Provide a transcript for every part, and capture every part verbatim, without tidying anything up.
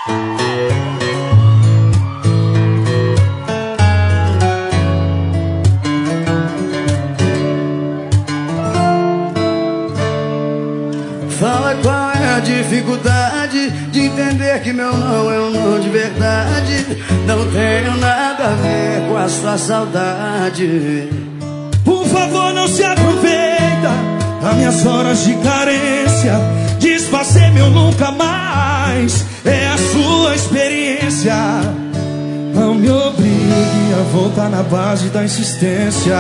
Fala qual é a dificuldade de entender que meu não é um não de verdade. Não tenho nada a ver com a sua saudade. Por favor, não se aproveita das minhas horas de carência. Desfazer meu nunca mais é a sua experiência. Não me obrigue a voltar na base da insistência.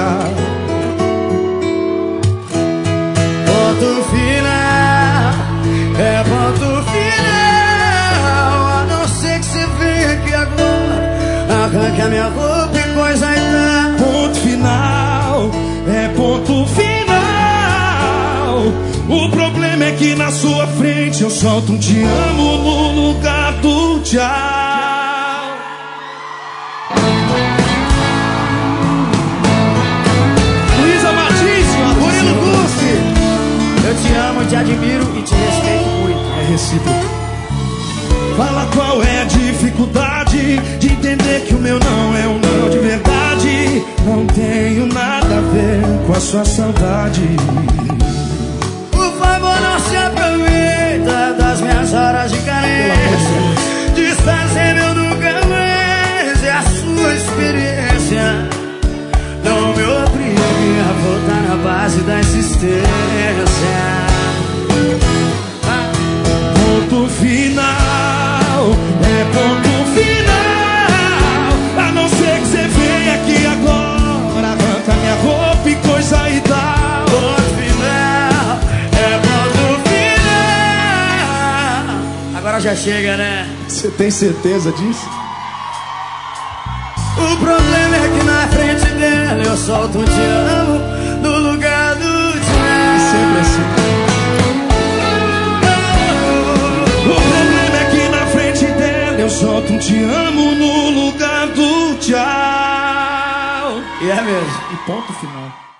Ponto final, é ponto final. A não ser que você venha aqui agora, arranque a minha roupa e coisa e tal. Ponto final, é ponto final. O problema é que na sua frente eu solto um te amo no lugar do tchau. Luísa Martins, Murilo Guffi. Eu te amo, te admiro e te respeito muito. É recíproco. Fala qual é a dificuldade de entender que o meu não é um não de verdade. Não tenho nada a ver com a sua saudade. Por favor, não se aproveita das minhas horas de carência. Desfazer meu nunca mais é a sua experiência. Não me obrigue a voltar na base da insistência. Ponto final, é ponto final. A não ser que você venha aqui agora, arranca minha roupa e coisa e tal. Ponto final, é ponto final. Agora já chega, né? Você tem certeza disso? O problema é que na frente dela eu solto um te amo no lugar do tchau. Sempre assim. O problema é que na frente dela eu solto um te amo no lugar do tchau. E é mesmo. E ponto final.